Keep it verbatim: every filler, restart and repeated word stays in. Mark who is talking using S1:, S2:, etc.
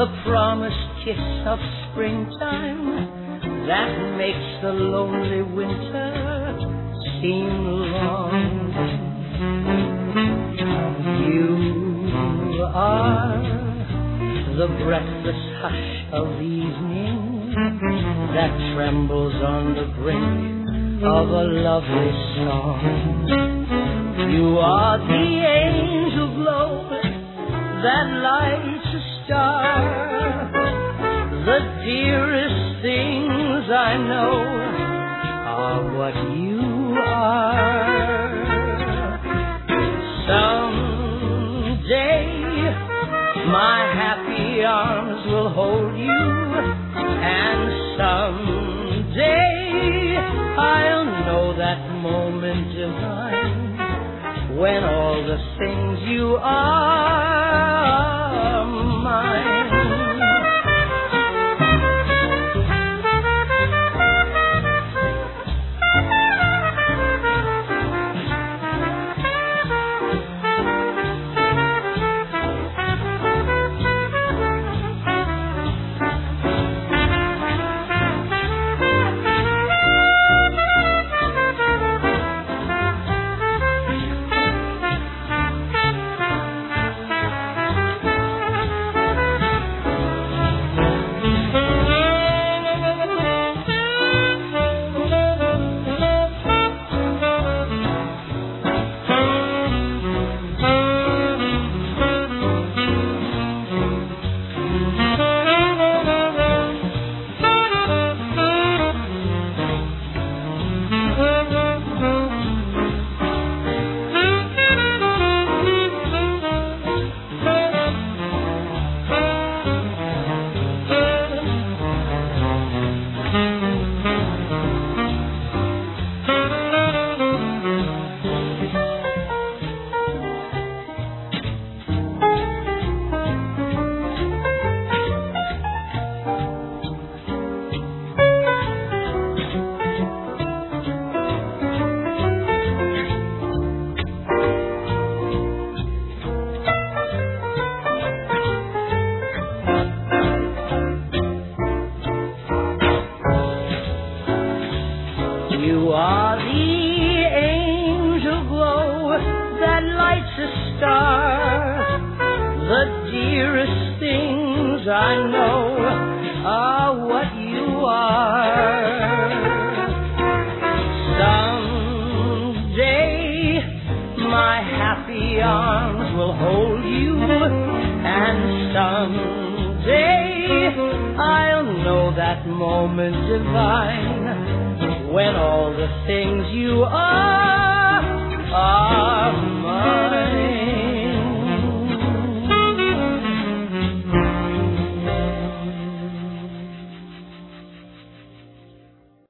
S1: the promised kiss of springtime that makes the lonely winter seem long. You are the breathless hush of evening that trembles on the brink of a lovely song. You are the angel glow that lights a star, the dearest things I know are what you are. Someday my happy arms will hold you, and someday I'll know that moment divine when all the things you are mine. You are the angel glow that lights a star, the dearest things I know are what you are. Someday my happy arms will hold you, and someday I'll know that moment divine when all the things you are are